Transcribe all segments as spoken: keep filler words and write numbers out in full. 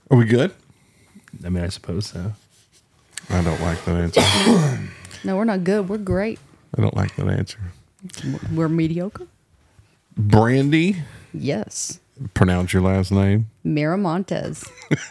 Are we good? I mean, I suppose so. I don't like that answer. No, we're not good. We're great. I don't like that answer. We're mediocre. Brandy, Yes. pronounce your last name. Miramontes.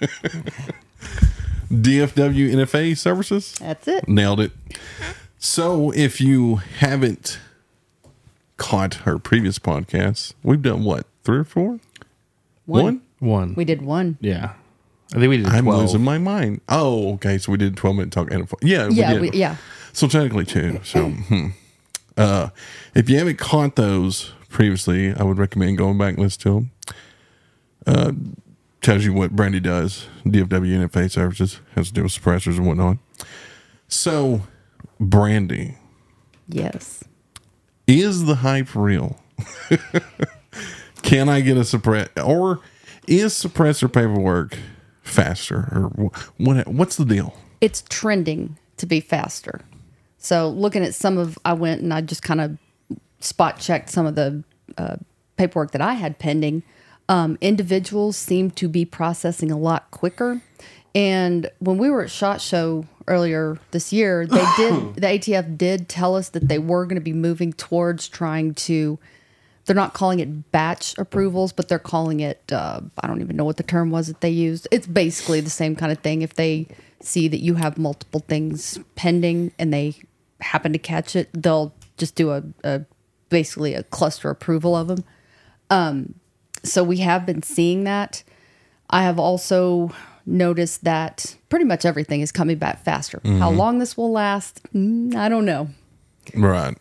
D F W N F A Services. That's it. Nailed it. So if you haven't caught her previous podcasts, we've done what, three or four? One. One? One. We did one. Yeah. I think we did I'm twelve. losing my mind. Oh, okay. So we did twelve minute talk. And yeah, Yeah, we did. we, yeah. So technically two. So hmm. uh, if you haven't caught those previously, I would recommend going back and listen to them. Uh, tells you what Brandy does. D F W N F A Services has to do with suppressors and whatnot. So, Brandy, Yes. is the hype real? Can I get a suppress, or is suppressor paperwork faster, or what? What's the deal? It's trending to be faster. So looking at some of, I went and I just kind of spot checked some of the uh, paperwork that I had pending. Um, individuals seem to be processing a lot quicker. And when we were at SHOT Show earlier this year, they did, the A T F did tell us that they were going to be moving towards trying to, they're not calling it batch approvals, but they're calling it, uh, I don't even know what the term was that they used. It's basically the same kind of thing. If they see that you have multiple things pending and they happen to catch it, they'll just do a, a basically a cluster approval of them. Um, so we have been seeing that. I have also noticed that pretty much everything is coming back faster. Mm-hmm. How long this will last, mm, I don't know. Right.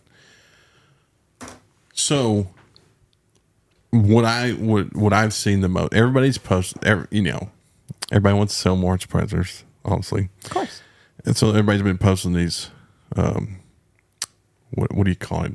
So, what I what what I've seen the most, everybody's posted. Every, you know, everybody wants to sell more suppressors, honestly. Of course. And so everybody's been posting these. Um, what what do you call it?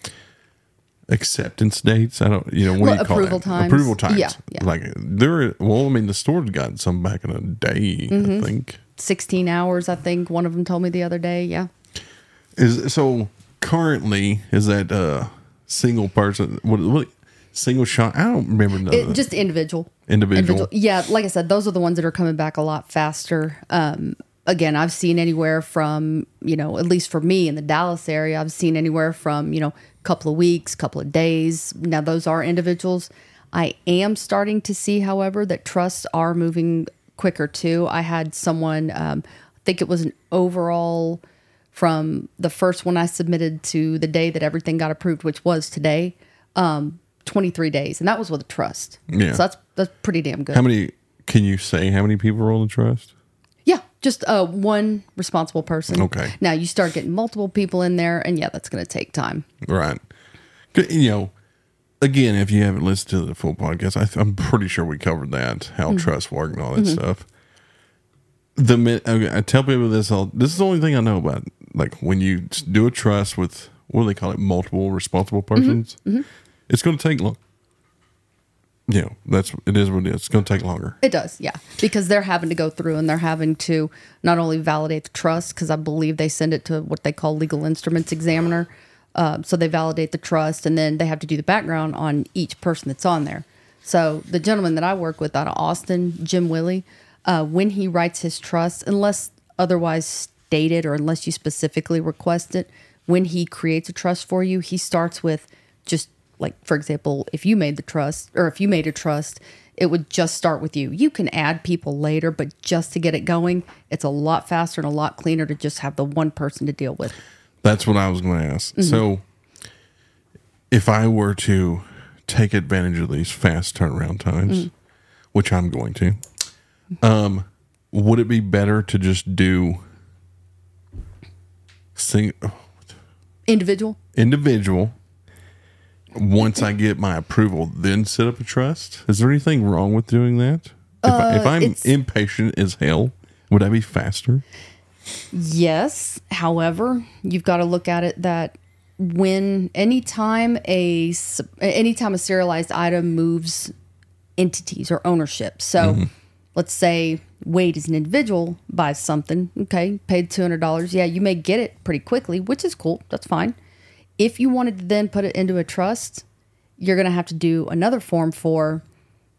Acceptance dates. I don't. You know, what well, do you call approval that? times. Approval times. Yeah, yeah. Like there. Well, I mean, the store's got some back in a day. Mm-hmm. I think sixteen hours. I think one of them told me the other day. Yeah. Is so currently is that uh single person? What what? Single shot? I don't remember. None It, of that. just individual. Individual. Yeah, like I said, those are the ones that are coming back a lot faster. Um, again, I've seen anywhere from, you know, at least for me in the Dallas area, I've seen anywhere from, you know, a couple of weeks, couple of days. Now, those are individuals. I am starting to see, however, that trusts are moving quicker too. I had someone, um, I think it was an overall from the first one I submitted to the day that everything got approved, which was today. Um, twenty-three days, and that was with a trust. Yeah. So that's that's pretty damn good. How many, can you say how many people are on the trust? Yeah, just uh, one responsible person. Okay. Now you start getting multiple people in there, and yeah, that's going to take time. Right. Good, you know, again, if you haven't listened to the full podcast, I th- I'm pretty sure we covered that, how Mm-hmm. trust work and all that mm-hmm. stuff. The min- okay, I tell people this, all, this is the only thing I know about. Like when you do a trust with, what do they call it, multiple responsible persons, mm-hmm. Mm-hmm. it's going to take long. You know, that's it is what it is. It's going to take longer. It does, yeah, because they're having to go through and they're having to not only validate the trust, because I believe they send it to what they call legal instruments examiner. Uh, so they validate the trust, and then they have to do the background on each person that's on there. So the gentleman that I work with out of Austin, Jim Willie, uh, when he writes his trust, unless otherwise stated or unless you specifically request it, when he creates a trust for you, he starts with just like, for example, if you made the trust or if you made a trust, it would just start with you. You can add people later, but just to get it going, it's a lot faster and a lot cleaner to just have the one person to deal with. That's what I was going to ask. Mm-hmm. So if I were to take advantage of these fast turnaround times, mm-hmm. which I'm going to, um, would it be better to just do sing individual individual once I get my approval, then set up a trust? Is there anything wrong with doing that? If, uh, I, if I'm impatient as hell, would I be faster? Yes. However, you've got to look at it that when anytime a anytime a serialized item moves entities or ownership. So mm-hmm. let's say Wade is an individual, buys something, okay, paid two hundred dollars. Yeah, you may get it pretty quickly, which is cool. That's fine. If you wanted to then put it into a trust, you're going to have to do another form for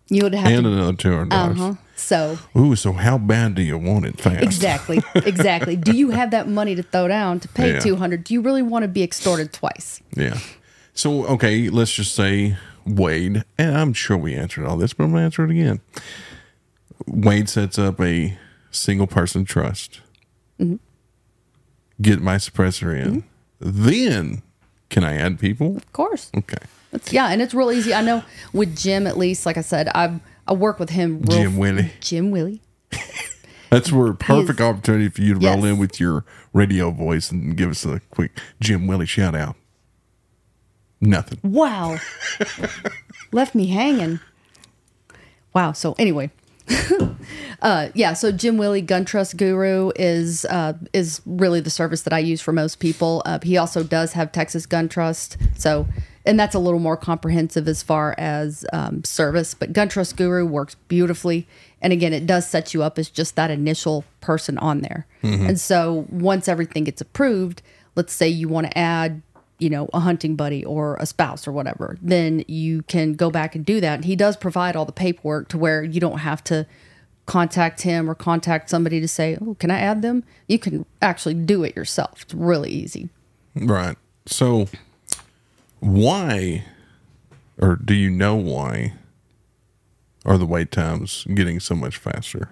You would have and to. another two hundred dollars. Uh-huh. So, Uh, uh and huh. another two hundred dollars. Uh-huh. So, Ooh, so how bad do you want it fast? exactly. Exactly. Do you have that money to throw down to pay Yeah. two hundred? Do you really want to be extorted twice? Yeah. So, okay, let's just say Wade, and I'm sure we answered all this, but I'm going to answer it again. Wade sets up a single person trust. Mm-hmm. Get my suppressor in. Then, can I add people? Of course. Okay. It's, yeah, and it's real easy. I know with Jim, at least, like I said, I I work with him. Real, Jim Willie. Jim Willie. That's where perfect is- opportunity for you to Yes. roll in with your radio voice and give us a quick Jim Willie shout out. Nothing. Wow. Left me hanging. Wow. So anyway, uh, yeah. So Jim Willie, Gun Trust Guru, is uh, is really the service that I use for most people. Uh, he also does have Texas Gun Trust. So, and that's a little more comprehensive as far as um, service. But Gun Trust Guru works beautifully. And again, it does set you up as just that initial person on there. And so once everything gets approved, let's say you want to add, you know, a hunting buddy or a spouse or whatever, then you can go back and do that. And he does provide all the paperwork to where you don't have to contact him or contact somebody to say, oh, can I add them? You can actually do it yourself. It's really easy. Right. So, why, or do you know why, are the wait times getting so much faster?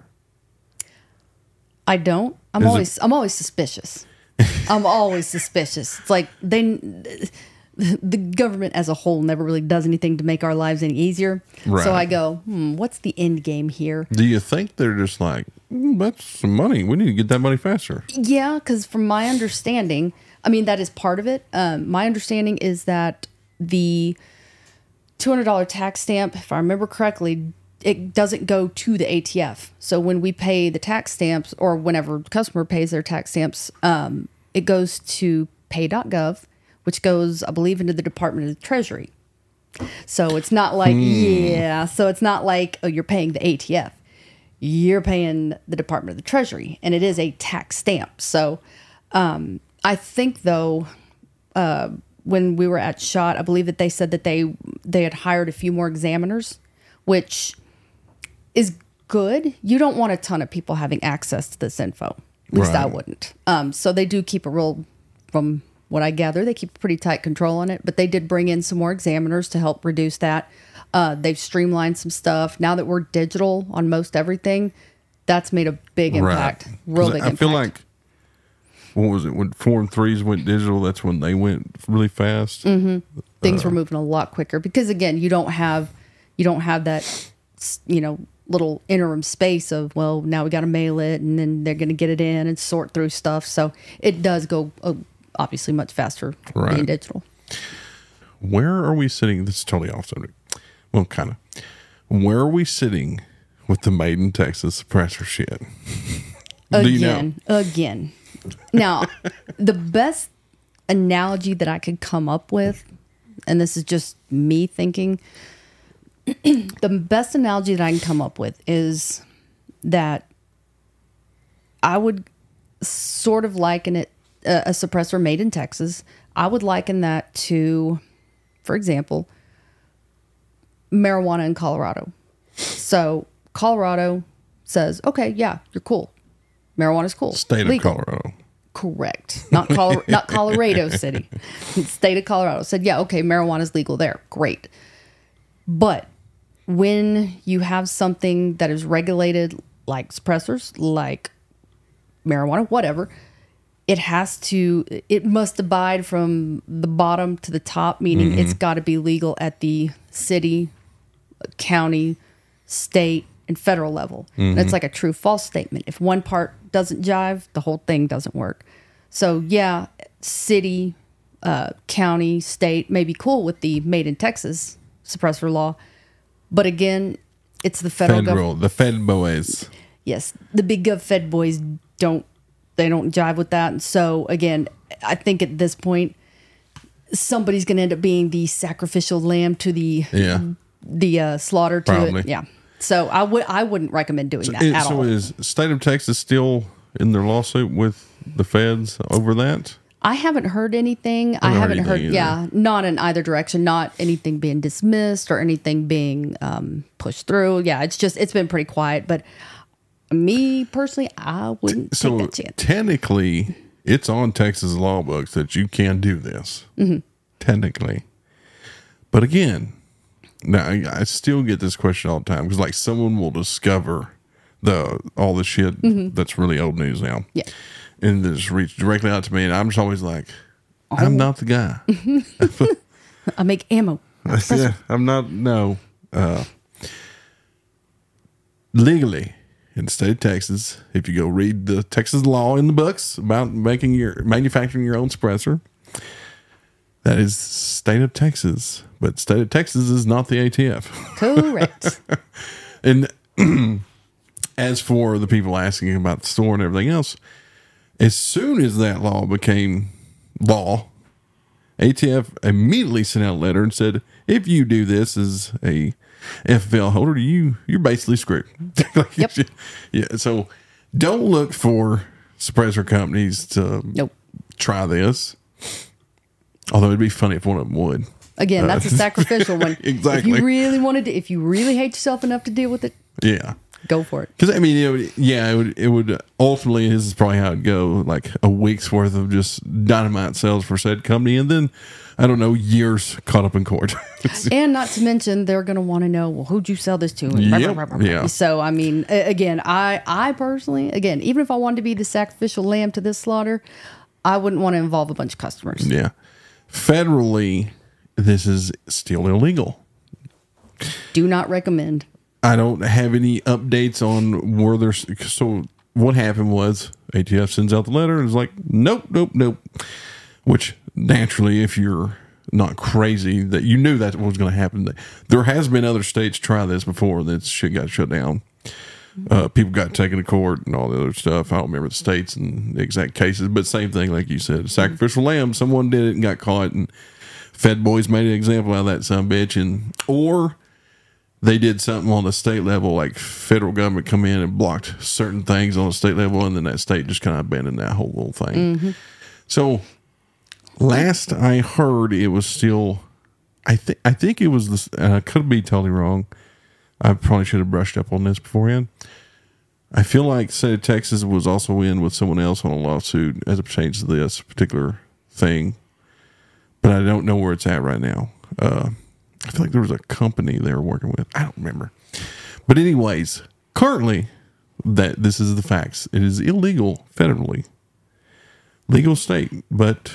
I don't. I'm Is it- always I'm always suspicious. I'm always suspicious. It's like they the government as a whole never really does anything to make our lives any easier. Right. So I go, hmm, what's the end game here? Do you think they're just like, mm, that's some money. We need to get that money faster. Yeah, because from my understanding, I mean, that is part of it. Um, my understanding is that the two hundred dollars tax stamp, if I remember correctly, it doesn't go to the A T F. So when we pay the tax stamps, or whenever the customer pays their tax stamps, um, it goes to pay dot gov, which goes, I believe, into the Department of the Treasury. So it's not like, yeah, so it's not like, oh, you're paying the A T F. You're paying the Department of the Treasury, and it is a tax stamp. So um, I think, though, uh, when we were at SHOT, I believe that they said that they they had hired a few more examiners, which is good. You don't want a ton of people having access to this info. At least I Right. wouldn't. Um, so they do keep a real, from what I gather, they keep a pretty tight control on it. But they did bring in some more examiners to help reduce that. Uh, they've streamlined some stuff. Now that we're digital on most everything, that's made a big impact. Right. Real 'Cause big I impact. feel like, what was it, when Form threes went digital, that's when they went really fast. things Uh. were moving a lot quicker because, again, you don't have you don't have that, you know, little interim space of, well, now we got to mail it and then they're going to get it in and sort through stuff. So it does go uh, obviously much faster Right. being digital. Where are we sitting? This is totally off subject. Well, kind of. Where are we sitting with the Made in Texas suppressor shit? Do you know? Again, again. Now, the best analogy that I could come up with, and this is just me thinking, the best analogy that I can come up with is that I would sort of liken it, a, a suppressor made in Texas. I would liken that to, for example, marijuana in Colorado. So Colorado says, okay, yeah, you're cool. Marijuana's cool. State Legal. of Colorado. Correct. Not Colo- not Colorado City. State of Colorado said, yeah, okay, marijuana's legal there. Great. But when you have something that is regulated like suppressors, like marijuana, whatever, it has to, it must abide from the bottom to the top, meaning it's got to be legal at the city, county, state, and federal level. And it's like a true false statement. If one part doesn't jive, the whole thing doesn't work. So yeah, city, uh, county, state may be cool with the made in Texas suppressor law. But again, it's the federal Federal, government. the Fed boys. Yes, the big gov Fed boys don't, they don't jive with that. And so again, I think at this point, somebody's going to end up being the sacrificial lamb to the Yeah. the uh, slaughter to Probably. it. Yeah. So I would I wouldn't recommend doing that It- at so all. is state of Texas still in their lawsuit with the feds over that? I haven't heard anything. I haven't heard haven't heard, anything yeah, not in either direction, not anything being dismissed or anything being um, pushed through. Yeah, it's just, it's been pretty quiet. But me personally, I wouldn't So take that chance. technically, it's on Texas law books that you can do this. Mm-hmm. Technically. But again, now I, I still get this question all the time because like someone will discover the all the shit that's really old news now. Mm-hmm. Yeah. And just reach directly out to me, and I'm just always like, Oh. I'm not the guy. I make ammo. Yeah, I'm not. No, uh, legally in the state of Texas, if you go read the Texas law in the books about making your manufacturing your own suppressor, that is state of Texas. But state of Texas is not the A T F. Correct. And as for the people asking about the store and everything else, as soon as that law became law, A T F immediately sent out a letter and said, if you do this as a F F L holder, you, you're basically screwed. Like, Yep. Yeah. So don't look for suppressor companies to Nope. try this. Although it'd be funny if one of them would. Again, that's a sacrificial one. Exactly. If you really wanted to, if you really hate yourself enough to deal with it, Yeah. go for it. Because I mean, it would, yeah, it would. It would ultimately. This is probably how it'd go. Like a week's worth of just dynamite sales for said company, and then I don't know, years caught up in court. And not to mention, they're going to want to know, well, who'd you sell this to? And blah, blah, Yep, blah, blah, blah. yeah. So, I mean, a- again, I, I personally, again, even if I wanted to be the sacrificial lamb to this slaughter, I wouldn't want to involve a bunch of customers. Yeah, federally, this is still illegal. Do not recommend. I don't have any updates on where there's. So what happened was A T F sends out the letter and is like, nope, nope, nope. Which naturally, if you're not crazy, that you knew that was going to happen. There has been other states try this before. That shit got shut down. Uh, people got taken to court and all the other stuff. I don't remember the states and the exact cases, but same thing, like you said, sacrificial lamb. Someone did it and got caught, and Fed boys made an example out of that son of a bitch, and or they did something on the state level, like federal government come in and blocked certain things on the state level, and then that state just kind of abandoned that whole little thing. Mm-hmm. So last I heard, it was still, I think, I think it was this. And I could be totally wrong. I probably should have brushed up on this beforehand. I feel like the state of Texas was also in with someone else on a lawsuit as it pertains to this particular thing, but I don't know where it's at right now. Uh, I feel like there was a company they were working with. I don't remember. But anyways, currently, that this is the facts. It is illegal federally. Legal state, but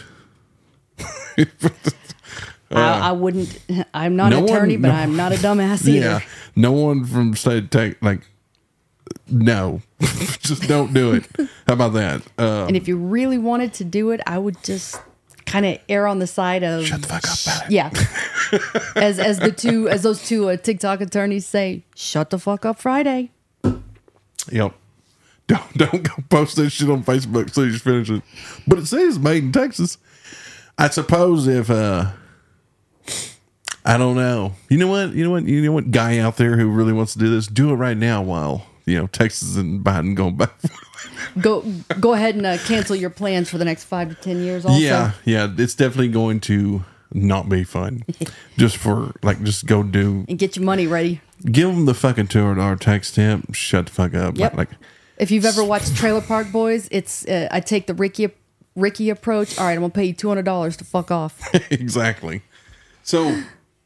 I, I wouldn't, I'm not no an attorney, one- but no- I'm not a dumbass either. yeah, no one from state of Texas, like, no, just don't do it. How about that? Uh, And if you really wanted to do it, I would just kind of err on the side of shut the fuck up about it. yeah. as as the two as those two uh, TikTok attorneys say, shut the fuck up Friday. Yep. Don't don't go post that shit on Facebook as soon as you finish it. But it says made in Texas. I suppose if uh I don't know. You know what? You know what? You know what guy out there who really wants to do this? Do it right now while, you know, Texas and Biden going back. Go go ahead and uh, cancel your plans for the next five to ten years. Also, Yeah, yeah. It's definitely going to not be fun. Just for like just go do and get your money ready. give them the fucking two hundred dollar tax stamp. Shut the fuck up. Yep. Like If you've ever watched Trailer Park Boys, it's uh, I take the Ricky Ricky approach. All right, I'm gonna pay you two hundred dollars to fuck off. exactly. So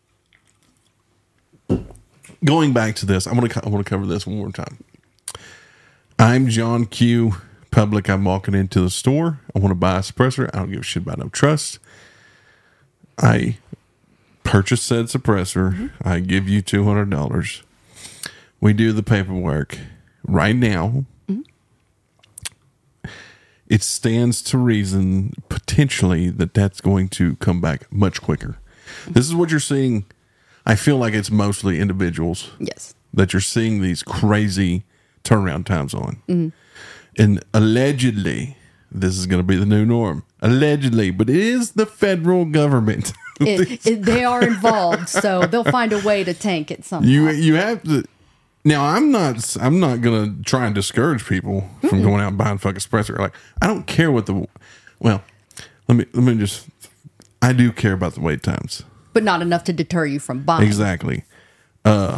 going back to this, I want to I want to cover this one more time. I'm John Q. Public. I'm walking into the store. I want to buy a suppressor. I don't give a shit about no trust. I purchase said suppressor. Mm-hmm. I give you two hundred dollars. We do the paperwork right now. Mm-hmm. It stands to reason potentially that that's going to come back much quicker. This is what you're seeing. I feel like it's mostly individuals Yes. that you're seeing these crazy turnaround times on. Mm-hmm. And allegedly, this is going to be the new norm. Allegedly, but it is the federal government. It, it, they are involved, so they'll find a way to tank it somehow. you you have to. Now, I'm not. I'm not going to try and discourage people from going out and buying fucking suppressor. Like, I don't care what the. Well, let me let me just. I do care about the wait times. But not enough to deter you from buying. Exactly. Uh,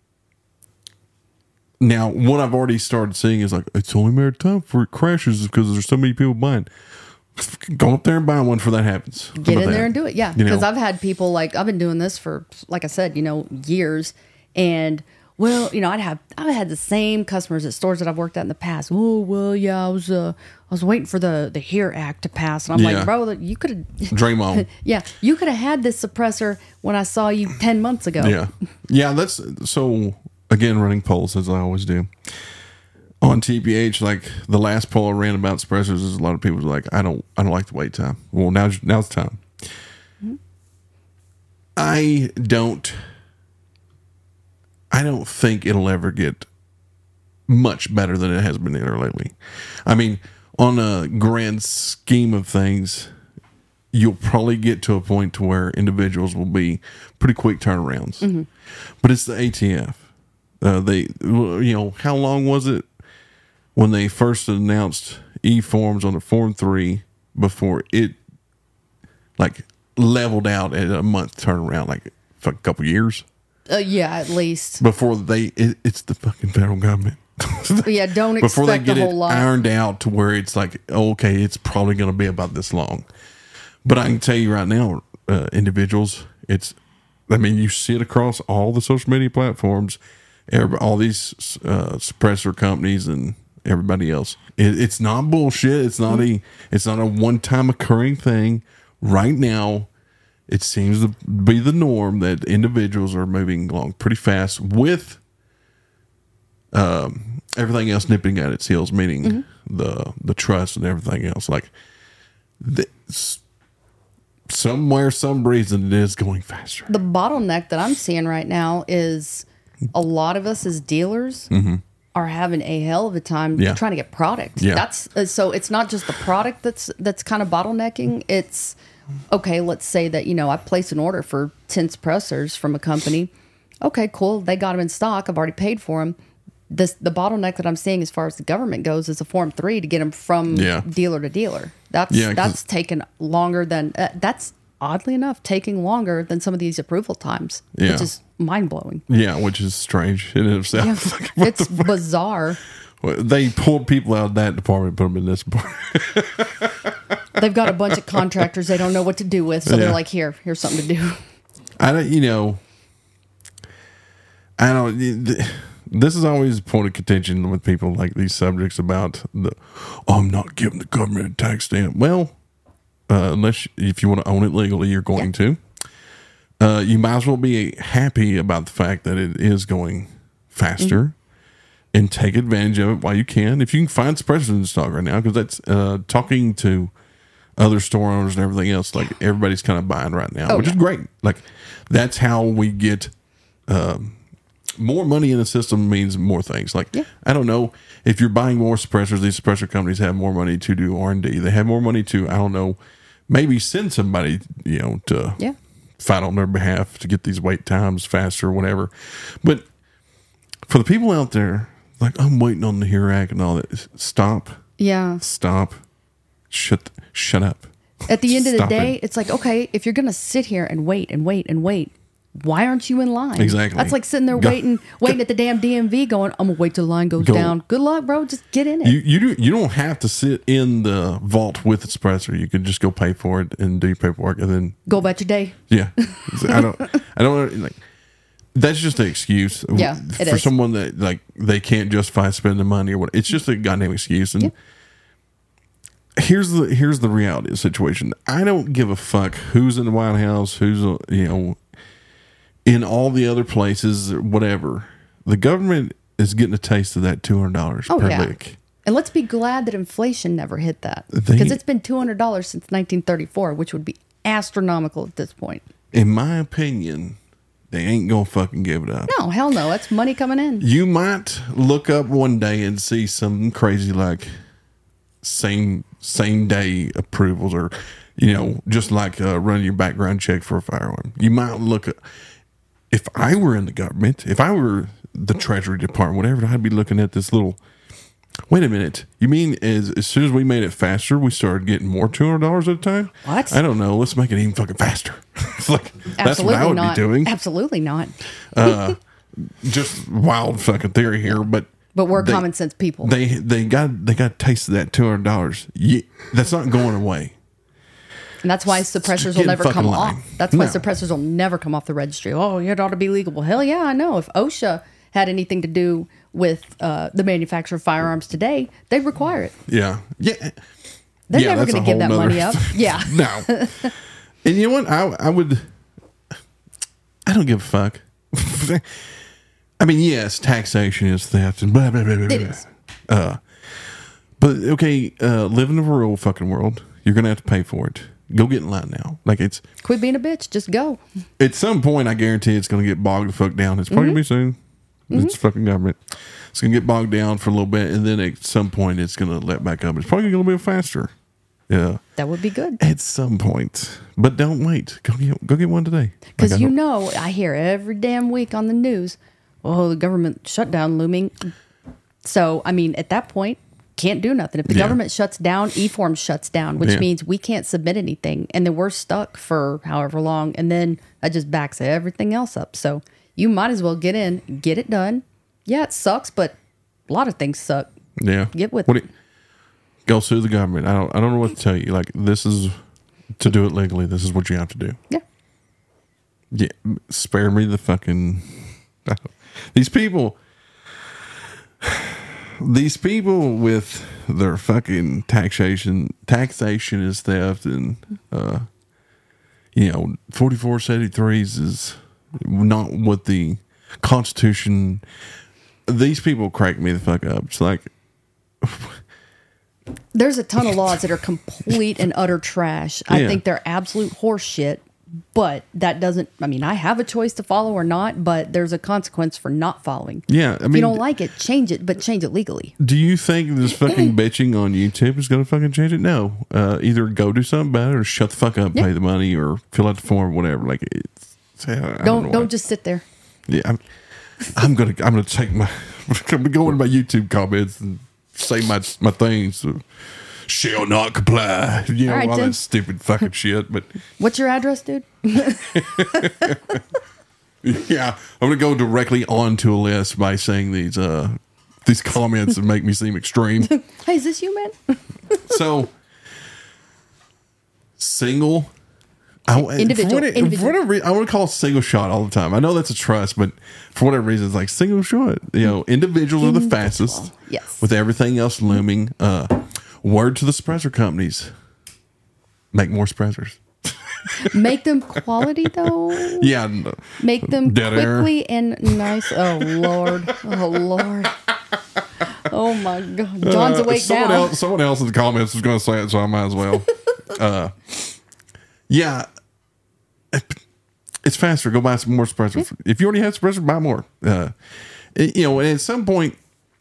now, what I've already started seeing is like, it's only a matter of time for it crashes because there's so many people buying. Go up there and buy one before that happens. How Get about in there that? and do it. Yeah. You know? Because I've had people like, I've been doing this for, like I said, you know, years. And, well, you know, I'd have, I've had the same customers at stores that I've worked at in the past. Oh, well, yeah, I was, uh, I was waiting for the, the HERE Act to pass. And I'm Yeah. like, bro, you could have, Dream on. yeah, you could have had this suppressor when I saw you ten months ago. Yeah. Yeah, that's so again running polls as I always do. On T P H, like the last poll I ran about suppressors is a lot of people are like, I don't I don't like the wait time. Well now's now's the time. Mm-hmm. I don't I don't think it'll ever get much better than it has been there lately. I mean, on a grand scheme of things, you'll probably get to a point to where individuals will be pretty quick turnarounds. Mm-hmm. But it's the A T F. Uh, they, you know, how long was it when they first announced e-forms on the Form three before it, like, leveled out at a month turnaround, like a couple years? Uh, yeah, at least. Before they, it, it's the fucking federal government. Yeah, don't Before they expect get a it whole lot. ironed out to where it's like, okay, it's probably going to be about this long. But I can tell you right now, uh, individuals, it's, I mean, you see it across all the social media platforms, every, all these uh, suppressor companies and everybody else. It, it's not bullshit. It's not a, it's not a one-time occurring thing. Right now, it seems to be the norm that individuals are moving along pretty fast with um, everything else nipping at its heels, meaning mm-hmm. the the trust and everything else. Like, this, somewhere, some reason, it is going faster. The bottleneck that I'm seeing right now is a lot of us as dealers mm-hmm. are having a hell of a time Yeah. trying to get product. Yeah. That's uh, so it's not just the product that's that's kind of bottlenecking. It's okay. Let's say that you know I place an order for ten suppressors from a company. Okay, cool. They got them in stock. I've already paid for them. This the bottleneck that I'm seeing as far as the government goes is a Form three to get them from Yeah. dealer to dealer. That's Yeah, 'cause- that's taken longer than uh, that's oddly enough taking longer than some of these approval times, Yeah. which is mind blowing. Yeah, which is strange in itself. Yeah, Like, what it's the fuck? bizarre. Well, they pulled people out of that department and put them in this department. They've got a bunch of contractors they don't know what to do with, so Yeah. they're like, "Here, here's something to do." I don't, you know, I don't. This is always a point of contention with people like these subjects about the. Oh, I'm not giving the government a tax stamp. Well, uh, unless you, if you want to own it legally, you're going to. Uh, you might as well be happy about the fact that it is going faster, mm-hmm. and take advantage of it while you can. If you can find suppressors in stock right now, because that's uh, talking to other store owners and everything else. Like everybody's kind of buying right now, Oh, which yeah. is great. Like that's how we get. Um, More money in the system means more things. Like, Yeah. I don't know if you're buying more suppressors, these suppressor companies have more money to do R and D. They have more money to, I don't know, maybe send somebody, you know, to Yeah. fight on their behalf to get these wait times faster or whatever. But for the people out there, like, I'm waiting on the HERE Act and all that, stop, Yeah. stop, shut, shut up. At the end of the Stop day, it. it's like, okay, if you're gonna sit here and wait and wait and wait, why aren't you in line? Exactly. That's like sitting there Go- waiting, waiting at the damn D M V, going, "I'm gonna wait till the line goes Go. down." Good luck, bro. Just get in it. You you do you don't have to sit in the vault with the suppressor. You can just go pay for it and do your paperwork and then Go about your day. yeah. I don't I don't like that's just an excuse. Yeah, it for is. someone that like they can't justify spending money or what. It's just a goddamn excuse. And Yeah. here's the here's the reality of the situation. I don't give a fuck who's in the White House, who's uh, you know in all the other places or whatever. The government is getting a taste of that two hundred dollars Oh, per yeah. lick. And let's be glad that inflation never hit that, They- because it's been two hundred dollars since nineteen thirty-four, which would be astronomical at this point. In my opinion, they ain't gonna fucking give it up. No, hell no. That's money coming in. You might look up one day and see something crazy like same same day approvals, or you know, just like uh, running your background check for a firearm. You might look at. If I were in the government, if I were the Treasury Department, whatever, I'd be looking at this little Wait a minute. You mean as as soon as we made it faster, we started getting more two hundred dollars at a time? What? I don't know. Let's make it even fucking faster. It's like that's Absolutely what I would not. be doing. Absolutely not. Just wild fucking theory here, but But we're they- common sense people. They they got they got a taste of that two hundred dollars. Yeah, that's not going away. And that's why suppressors get will in never fucking come line. off. That's why No. suppressors will never come off the registry. Oh, it ought to be legal. Well, hell yeah, I know. If OSHA had anything to do with uh, the manufacture of firearms today, they'd require it. Yeah, yeah. They're Yeah, never that's going a to give that whole money nother- up. Yeah. No. And you know what? I I would. I don't give a fuck. I mean, yes, taxation is theft and blah blah blah blah. It blah. is. Uh, but okay, uh, live in a real fucking world. You're gonna have to pay for it. Go get in line now. Like it's Quit being a bitch. Just go. at some point, I guarantee it's gonna get bogged the fuck down. It's probably gonna be soon. It's fucking government. It's gonna get bogged down for a little bit, and then at some point, it's gonna let back up. It's probably gonna be faster. Yeah. That would be good. At some point, but don't wait. Go get go get one today. Because Like, I you don't- know, I hear every damn week on the news, oh, the government shutdown looming. So, I mean, at that point, can't do nothing. If the Yeah. government shuts down, eForms shuts down, which Yeah. means we can't submit anything. And then we're stuck for however long. And then that just backs everything else up. So you might as well get in, get it done. Yeah, it sucks, but a lot of things suck. Yeah. Get with what it. do you- go sue the government. I don't. I don't know what to tell you. Like this is to do it legally. This is what you have to do. Yeah. Yeah. Spare me the fucking. These people. These people with their fucking taxation. Taxation is theft, and uh, you know, forty-four seventy-threes is not what the Constitution. These people crack me the fuck up. It's like. There's a ton of laws that are complete and utter trash. I Yeah. think they're absolute horse shit, but that doesn't, I mean, I have a choice to follow or not, but there's a consequence for not following. Yeah, I if you mean- don't like it, change it, but change it legally. Do you think this fucking bitching on YouTube is going to fucking change it? No. Uh, either go do something about it or shut the fuck up, Yeah. pay the money, or fill out the form, whatever. Like, it's, I don't, Don't know don't why. just sit there. Yeah, I'm, I'm gonna I'm gonna take my I'm gonna go into my YouTube comments and say my my things. Uh, shall not comply. You know All right, all then. that stupid fucking shit. But What's your address, dude? yeah, I'm gonna go directly onto a list by saying these uh these comments that make me seem extreme. Hey, is this you, man? So, single. I, Individual, For whatever, individual. For whatever reason, I want to call it single shot all the time. I know that's a trust, but for whatever reason, it's like single shot. You know, individuals are the fastest. Yes. With everything else looming. Uh, word to the suppressor companies: make more suppressors. Make them quality, though. Yeah. n- Make them Dead air. quickly and nice. Oh, Lord. Oh, Lord. Oh, my God. John's uh, awake someone now. else. Someone else in the comments was going to say it, so I might as well. uh, yeah. It's faster. Go buy some more suppressors. If you already have suppressors, buy more. Uh, it- you know, and at some point,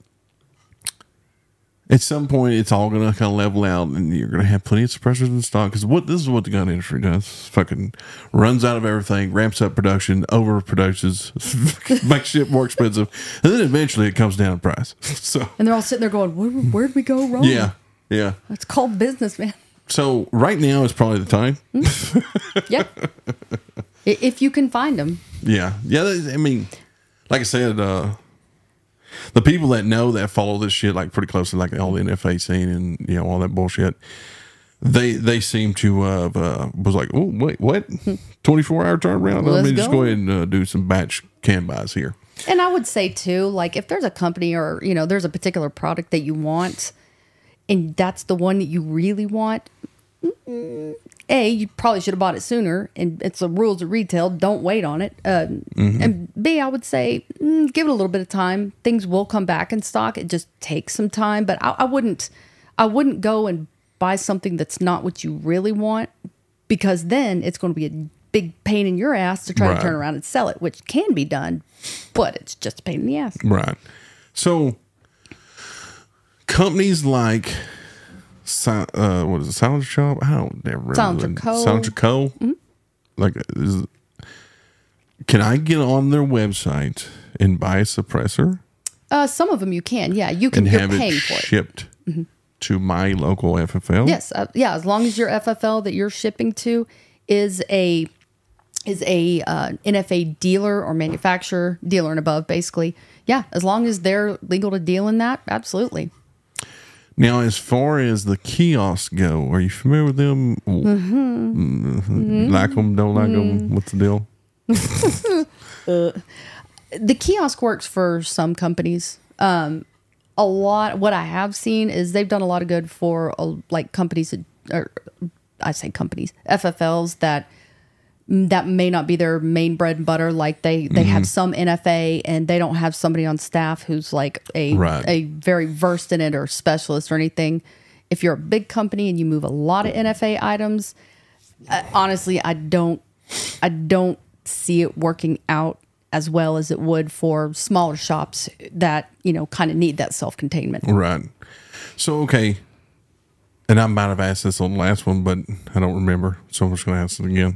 at some point, it's all going to kind of level out, and you're going to have plenty of suppressors in stock. Because what this is what the gun industry does: fucking runs out of everything, ramps up production, overproduces, makes shit more expensive, and then eventually it comes down in price. So, And they're all sitting there going, Where, where'd we go wrong? yeah, yeah. It's called business, man. So right now is probably the time. Yeah. I- if you can find them. Yeah, yeah. I mean, like I said, uh, the people that know that follow this shit like pretty closely, like all the N F A scene and you know all that bullshit, they they seem to uh, uh was like, oh wait, what? Twenty four hour turnaround? Let Let's me just go. go ahead and uh, do some batch can buys here. And I would say too, like if there's a company or, you know, there's a particular product that you want and that's the one that you really want, mm, A, you probably should have bought it sooner. And it's the rules of retail. Don't wait on it. Uh, And B, I would say mm, give it a little bit of time. Things will come back in stock. It just takes some time. But I, I wouldn't, I wouldn't go and buy something that's not what you really want, because then it's going to be a big pain in your ass to try Right. to turn around and sell it, which can be done, but it's just a pain in the ass. Right. So companies like Si- uh, what is it, Silencer Shop? I don't never remember. Silencer the- Co. Silencer Co. Like, is, can I get on their website and buy a suppressor? Uh, some of them you can. Yeah, you can. and You're have paying it for it. shipped to my local F F L? Yes, uh, yeah. As long as your F F L that you're shipping to is a is a uh, N F A dealer or manufacturer, dealer and above, basically. Yeah, as long as they're legal to deal in that, absolutely. Now, as far as the kiosks go, are you familiar with them? Mm-hmm. Mm-hmm. Like them, don't like them? What's the deal? The kiosk works for some companies. Um, a lot. What I have seen is they've done a lot of good for uh, like companies, that, or I say companies, F F Ls that that may not be their main bread and butter. Like they they have some N F A and they don't have somebody on staff who's like a Right. a very versed in it or specialist or anything. If you're a big company and you move a lot of N F A items, uh, honestly, I don't I don't see it working out as well as it would for smaller shops that, you know, kind of need that self-containment. Right. So, okay. And I might have asked this on the last one, but I don't remember. So I'm just going to ask it again.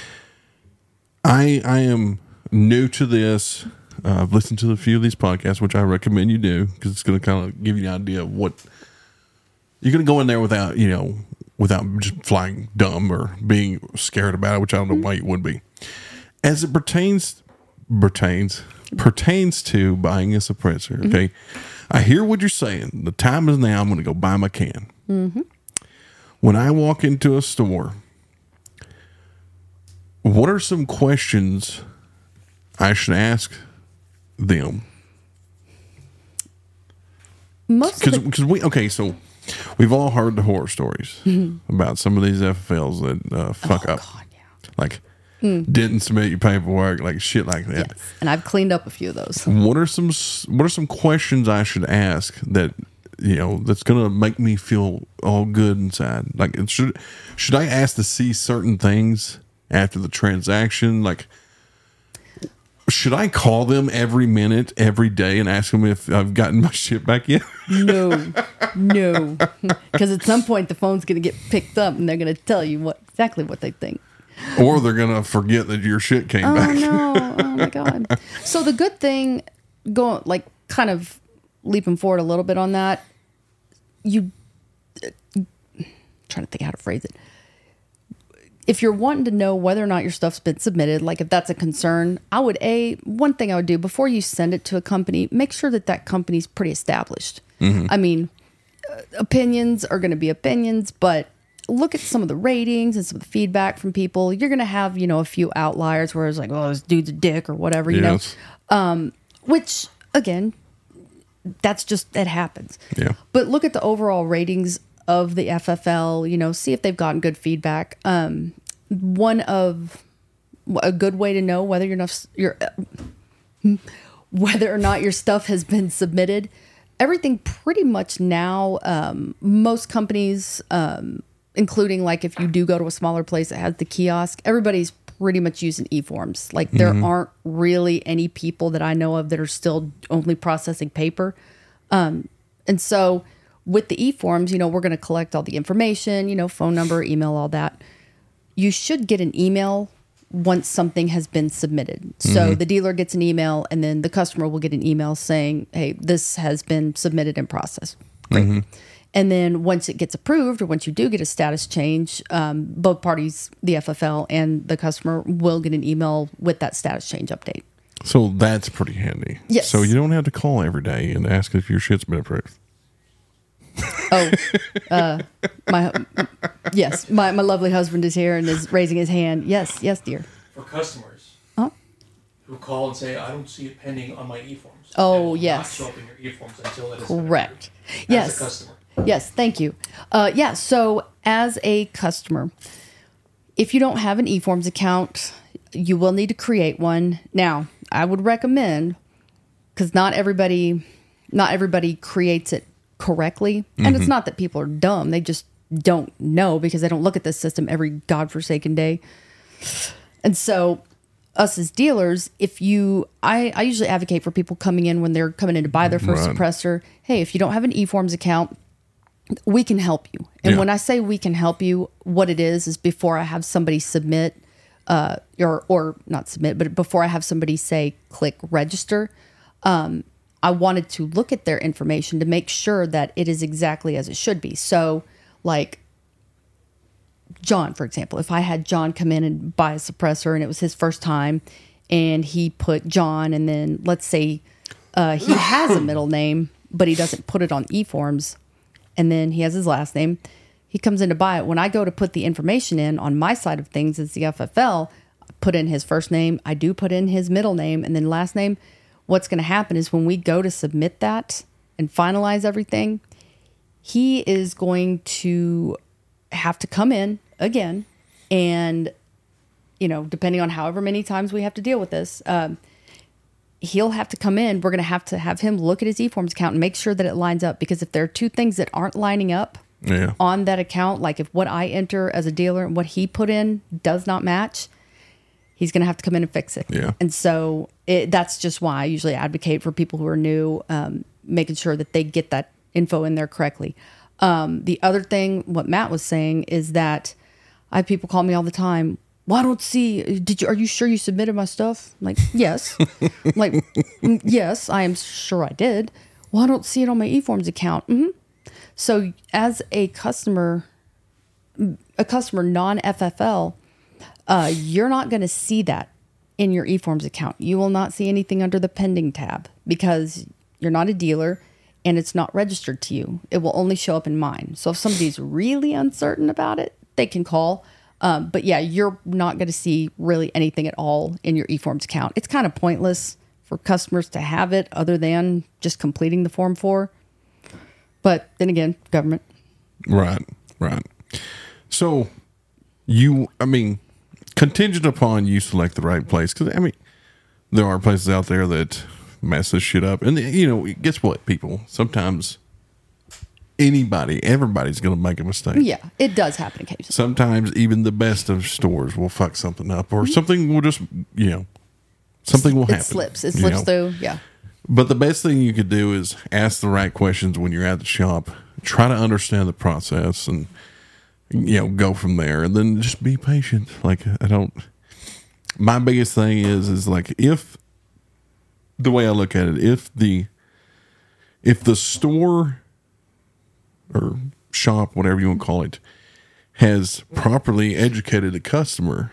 I I am new to this. Uh, I've listened to a few of these podcasts, which I recommend you do because it's going to kind of give you an idea of what you're going to go in there without, you know, without just flying dumb or being scared about it, which I don't know why you would be. As it pertains pertains pertains to buying a suppressor, okay? I hear what you're saying. The time is now. I'm going to go buy my can. Mm-hmm. When I walk into a store, what are some questions I should ask them? Most of the, Because we okay, so we've all heard the horror stories about some of these F F Ls that uh, fuck oh up, God, yeah. like didn't submit your paperwork, like shit like that. Yes. And I've cleaned up a few of those. What are some What are some questions I should ask that you know that's gonna make me feel all good inside? Like, it should should I ask to see certain things after the transaction? Like, should I call them every minute, every day, and ask them if I've gotten my shit back yet? No, no. Because at some point the phone's going to get picked up and they're going to tell you what exactly what they think. Or they're gonna forget that your shit came Oh, back. no. Oh, my God. So the good thing, going like kind of leaping forward a little bit on that, you, uh, trying to think how to phrase it. If you're wanting to know whether or not your stuff's been submitted, like if that's a concern, I would, A, one thing I would do before you send it to a company, make sure that that company's pretty established. I mean, uh, opinions are going to be opinions, but look at some of the ratings and some of the feedback from people. You're going to have, you know, a few outliers where it's like, oh, this dude's a dick or whatever, you Yes. know, um, which again, that's just, it happens. Yeah. But look at the overall ratings of the F F L, you know, see if they've gotten good feedback. Um, one of a good way to know whether your enough, your, whether or not your stuff has been submitted, everything pretty much now, um, most companies, um, including like if you do go to a smaller place that has the kiosk, everybody's pretty much using e-forms. Like there aren't really any people that I know of that are still only processing paper. Um, and so with the e-forms, you know, we're going to collect all the information, you know, phone number, email, all that. You should get an email once something has been submitted. So the dealer gets an email and then the customer will get an email saying, hey, this has been submitted and processed. Great. And then once it gets approved or once you do get a status change, um, both parties, the F F L and the customer, will get an email with that status change update. So that's pretty handy. Yes. So you don't have to call every day and ask if your shit's been approved. Oh, uh, my yes, my, my lovely husband is here and is raising his hand. Yes, yes, dear. For customers Oh, who call and say, I don't see it pending on my e-forms. Oh, It will yes. Not show up in your e-forms until it is been correct. approved. Yes. As a customer. Yes, thank you. Uh, yeah, so as a customer, if you don't have an eForms account, you will need to create one. Now, I would recommend, because not everybody, not everybody creates it correctly, and it's not that people are dumb; they just don't know because they don't look at this system every godforsaken day. And so, us as dealers, if you, I, I usually advocate for people coming in when they're coming in to buy their first Right. suppressor. Hey, if you don't have an eForms account, we can help you. And Yeah. when I say we can help you, what it is is before I have somebody submit, uh, or or not submit, but before I have somebody say click register, um, I wanted to look at their information to make sure that it is exactly as it should be. So, like John, for example, if I had John come in and buy a suppressor and it was his first time and he put John, and then let's say uh, he has a middle name, but he doesn't put it on eForms, and then he has his last name, he comes in to buy it. When I go to put the information in on my side of things as the F F L, I put in his first name, I do put in his middle name and then last name. What's going to happen is when we go to submit that and finalize everything, he is going to have to come in again. And, you know, depending on however many times we have to deal with this, um, he'll have to come in. We're going to have to have him look at his eForms account and make sure that it lines up. Because if there are two things that aren't lining up Yeah. on that account, like if what I enter as a dealer and what he put in does not match, he's going to have to come in and fix it. Yeah. And so it, that's just why I usually advocate for people who are new, um, making sure that they get that info in there correctly. Um, the other thing, what Matt was saying, is that I have people call me all the time. Well, I don't see, did you, are you sure you submitted my stuff? I'm like, yes. I'm like, "Mm, yes, I am sure I did. Well, I don't see it on my eForms account. Mm-hmm. So as a customer, a customer non-F F L, uh, you're not going to see that in your eForms account. You will not see anything under the pending tab because you're not a dealer and it's not registered to you. It will only show up in mine. So if somebody's really uncertain about it, they can call. Um, but yeah, you're not going to see really anything at all in your eForms account. It's kind of pointless for customers to have it other than just completing the Form four. But then again, government. Right, right. So you, I mean, contingent upon you select the right place, because I mean, there are places out there that mess this shit up, and you know, guess what, people? Sometimes anybody, everybody's going to make a mistake. Yeah, it does happen occasionally. Sometimes even the best of stores will fuck something up, or something will just, you know, something will It happen. slips. It you slips know? through. Yeah. But the best thing you could do is ask the right questions when you're at the shop. Try to understand the process, and you know, go from there. And then just be patient. Like I don't. My biggest thing is is like if the way I look at it, if the if the store or shop, whatever you want to call it, has properly educated a customer,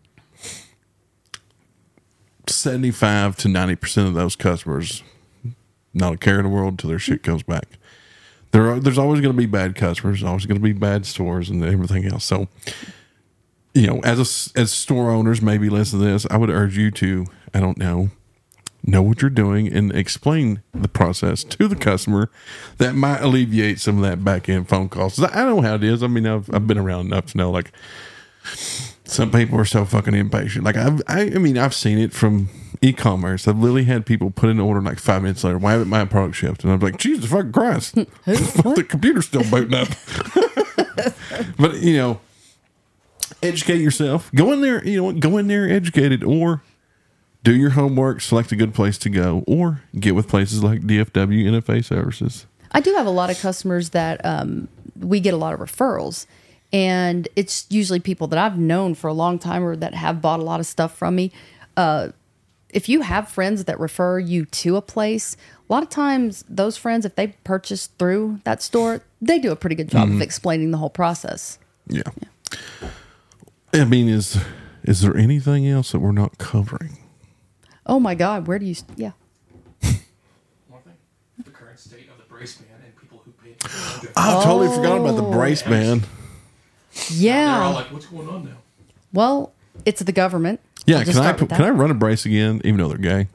seventy-five to ninety percent of those customers, not a care in the world until their shit goes back. There are, there's always going to be bad customers, always going to be bad stores and everything else. So, you know, as a, as store owners, maybe listen to this, I would urge you to, I don't know, know what you're doing and explain the process to the customer. That might alleviate some of that back end phone calls. I know how it is. I mean, I've, I've been around enough to know, like, some people are so fucking impatient. Like I've, I, I mean, I've seen it from e-commerce. I've literally had people put in an order like five minutes later. Why haven't my product shipped? And I'm like, Jesus fucking Christ, the computer's still booting up. But you know, educate yourself. Go in there. You know, go in there educated, or do your homework. Select a good place to go, or get with places like D F W, N F A services. I do have a lot of customers that um, we get a lot of referrals. And it's usually people that I've known for a long time or that have bought a lot of stuff from me. Uh, if you have friends that refer you to a place, a lot of times those friends, if they purchase through that store, they do a pretty good job Mm-hmm. of explaining the whole process. Yeah. I mean, is is there anything else that we're not covering? Oh my God, where do you? Yeah. One thing, the current state of the brace ban and people who pay. I totally forgot about the brace ban. Yeah. They're all like, what's going on now? Well, it's the government. Yeah, I'll just can I start with can I that. run a brace again, even though they're gay?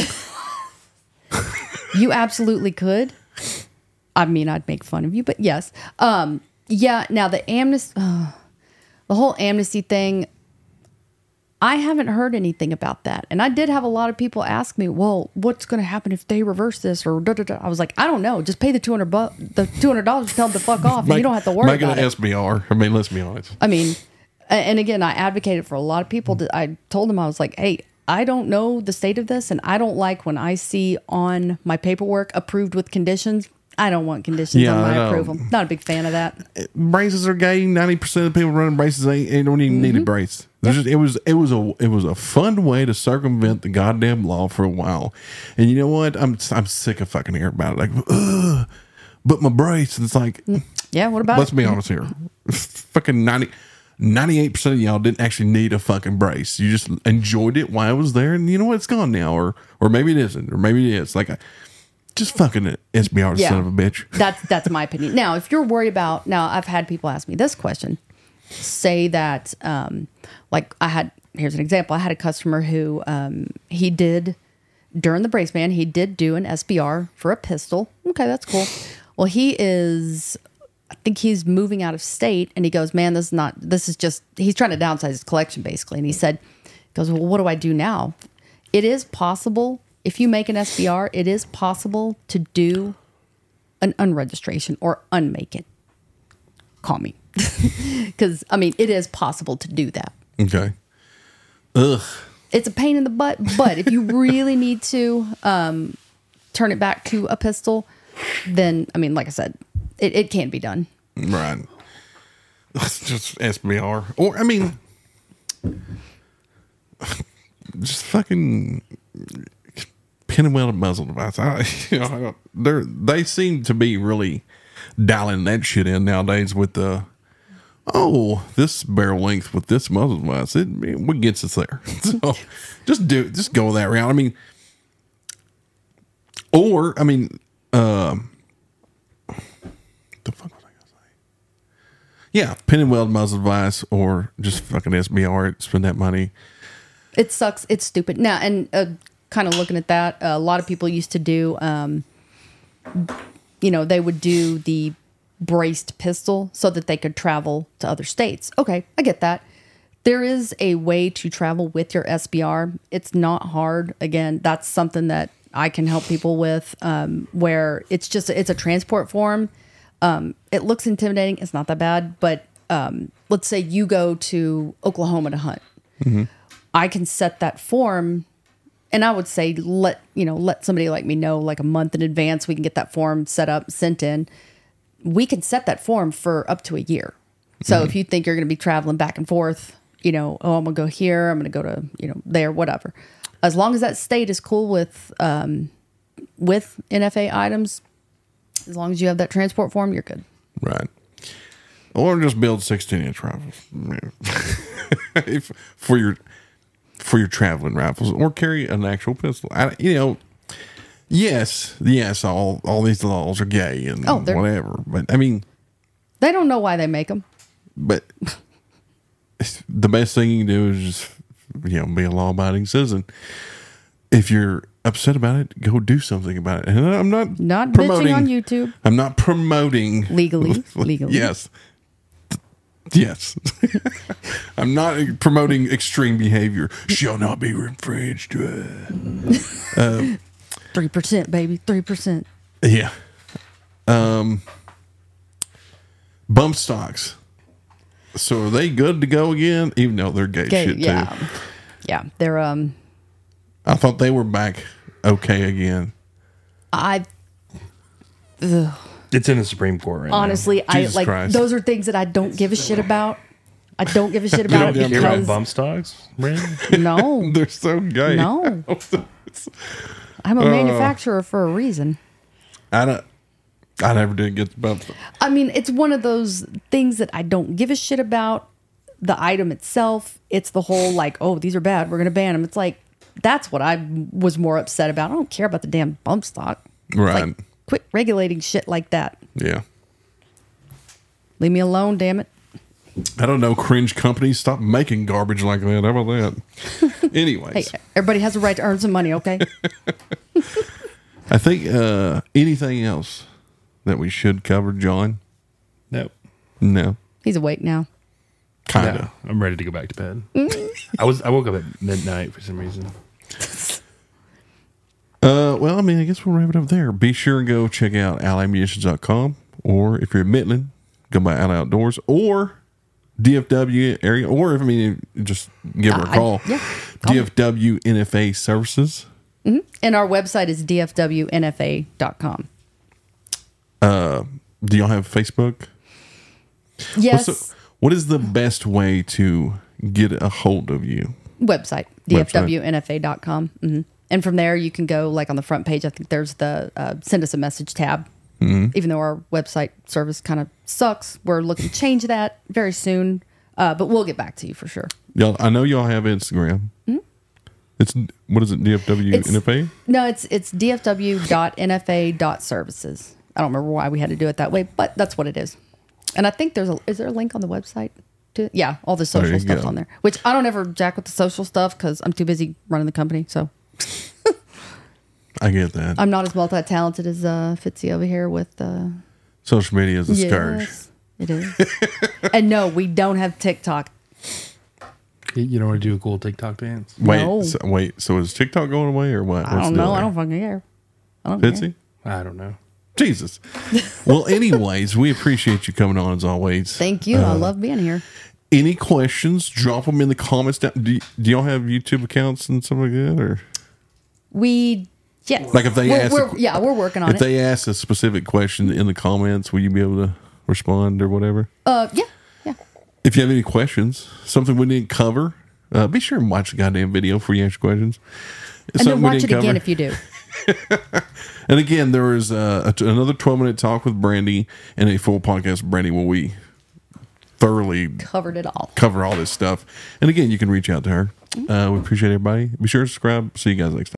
You absolutely could. I mean, I'd make fun of you, but yes. Um, yeah. Now the amnesty, uh, the whole amnesty thing. I haven't heard anything about that, and I did have a lot of people ask me, "Well, what's going to happen if they reverse this?" Or da, da, da. I was like, "I don't know. Just pay the two hundred bu- the two hundred dollars, tell them to fuck off, and you don't have to worry make about it an it." S B R. I mean, let's be honest. I mean, a- and again, I advocated for a lot of people. That I told them I was like, "Hey, I don't know the state of this, and I don't like when I see on my paperwork approved with conditions I don't want conditions Yeah, on I my know. approval. Not a big fan of that. Braces are gay. Ninety percent of people running braces ain't, they don't even need a brace. There's just, it was it was a it was a fun way to circumvent the goddamn law for a while. And you know what? I'm I'm sick of fucking hearing about it. Like, ugh, but my brace. And it's like, Yeah, what about let's it? be honest here. Fucking ninety. ninety-eight percent of y'all didn't actually need a fucking brace. You just enjoyed it while it was there, and you know what? It's gone now, or or maybe it isn't, or maybe it is. Like, just fucking S B R, Yeah. son of a bitch. That's that's my opinion. Now, if you're worried about, now I've had people ask me this question. Say that, um, like I had, here's an example. I had a customer who um, he did, during the brace ban, he did do an S B R for a pistol. Okay, that's cool. Well, he is, I think he's moving out of state, and he goes, man, this is not, this is just, he's trying to downsize his collection basically. And he said, he goes, well, what do I do now? It is possible, if you make an S B R, it is possible to do an unregistration or unmake it. Call me. Because, I mean, it is possible to do that. Okay. Ugh. It's a pain in the butt, but if you really need to um, turn it back to a pistol, then, I mean, like I said, it, it can be done. Right. It's just S B R. Or, I mean, just fucking pin and welded muzzle device. I, you know, I don't, they're, they seem to be really dialing that shit in nowadays with the, oh, this barrel length with this muzzle device, it, it gets us there. So just do, just go that route. I mean, or, I mean, um, the fuck was I gonna say? Yeah, pin and weld muzzle device, or just fucking S B R it, spend that money. It sucks. It's stupid. Now, and uh, kind of looking at that, uh, a lot of people used to do, um, you know, they would do the braced pistol so that they could travel to other states. Okay, I get that. There is a way to travel with your S B R. It's not hard. Again, that's something that I can help people with, um, where it's just, it's a transport form. Um, it looks intimidating. It's not that bad, but um, let's say you go to Oklahoma to hunt. Mm-hmm. I can set that form, and I would say let you know let somebody like me know like a month in advance. We can get that form set up, sent in. We can set that form for up to a year. So Mm-hmm. if you think you're going to be traveling back and forth, you know, oh, I'm gonna go here, I'm gonna go to you know there, whatever. As long as that state is cool with um, with N F A items, as long as you have that transport form, you're good. Right. Or just build sixteen inch rifles if, for your for your traveling rifles, or carry an actual pistol. I, you know, yes, yes, all all these laws are gay and Oh, they're- whatever. But I mean, They don't know why they make them. but the best thing you can do is just, you know, be a law abiding citizen. If you're upset about it, go do something about it. And I'm not Not bitching promoting on YouTube. I'm not promoting Legally, legally. Yes. Yes. I'm not promoting extreme behavior. Shall not be infringed. Uh, Three percent, baby, three percent. yeah. Um, bump stocks. So are they good to go again? Even though they're gay, Okay, shit yeah, too. yeah. They're um. I thought they were back okay again. I ugh. It's in the Supreme Court right honestly, I Jesus like Christ. those are things that I don't give a shit about. I don't give a shit now. about You it don't care about because bump stocks, Brandon? no, They're so gay. no. I'm a manufacturer for a reason. I don't. I never did get the bump stock. I mean, it's one of those things that I don't give a shit about. The item itself, it's the whole like, oh, these are bad, we're gonna ban them. It's like that's what I was more upset about. I don't care about the damn bump stock. It's Right. like, quit regulating shit like that. Yeah. Leave me alone, damn it. I don't know. Cringe companies, stop making garbage like that. How about that? Anyways. Hey, everybody has a right to earn some money, okay? I think uh, anything else that we should cover, John? No. No, He's awake now. kind of. No, I'm ready to go back to bed. I was I woke up at midnight for some reason. Uh, well, I mean, I guess we'll wrap it up there. Be sure and go check out ally munitions dot com, or if you're in Midland, go by Ally Outdoors, or D F W area, or if I mean, just give her a I- call. yeah, call D F W N F A Services. And our website is d f w n f a dot com. Uh, do y'all have Facebook? Yes. What's the, what is the best way to get a hold of you? Website, D F W N F A dot com. Mm-hmm. And from there, you can go, like on the front page, I think there's the uh, send us a message tab. Mm-hmm. Even though our website service kind of sucks, we're looking to change that very soon. Uh, but we'll get back to you for sure. Y'all, I know y'all have Instagram. Mm-hmm. It's, what is it, D F W N F A? No, it's it's D F W dot N F A dot services. I don't remember why we had to do it that way, but that's what it is. And I think there's a, is there a link on the website? To, yeah, all the social stuff's go. on there. Which I don't ever jack with the social stuff because I'm too busy running the company. So I get that. I'm not as multi-talented as uh, Fitzy over here with uh, social media is a yes, scourge. It is. And no, we don't have TikTok. You don't want to do a cool TikTok dance? Wait, No. so, wait. So is TikTok going away or what? I What's don't the know. deal I there? don't fucking care. I don't Fitzy? care. I don't know. Jesus. Well, anyways, we appreciate you coming on as always. Thank you. Uh, I love being here. Any questions? Drop them in the comments down. Do, y- do y'all have YouTube accounts and stuff like that, or We yes. like if they we're, ask, we're, yeah, we're working on if it. they ask a specific question in the comments, will you be able to respond or whatever? uh, yeah, yeah. If you have any questions, something we didn't cover, uh, be sure and watch the goddamn video before you ask questions. And then watch it again if you do. And again, there is uh, a, another twelve minute talk with Brandy and a full podcast with Brandy where we thoroughly Covered it all. cover all this stuff. And again, you can reach out to her. Uh, we appreciate everybody. Be sure to subscribe. See you guys next time.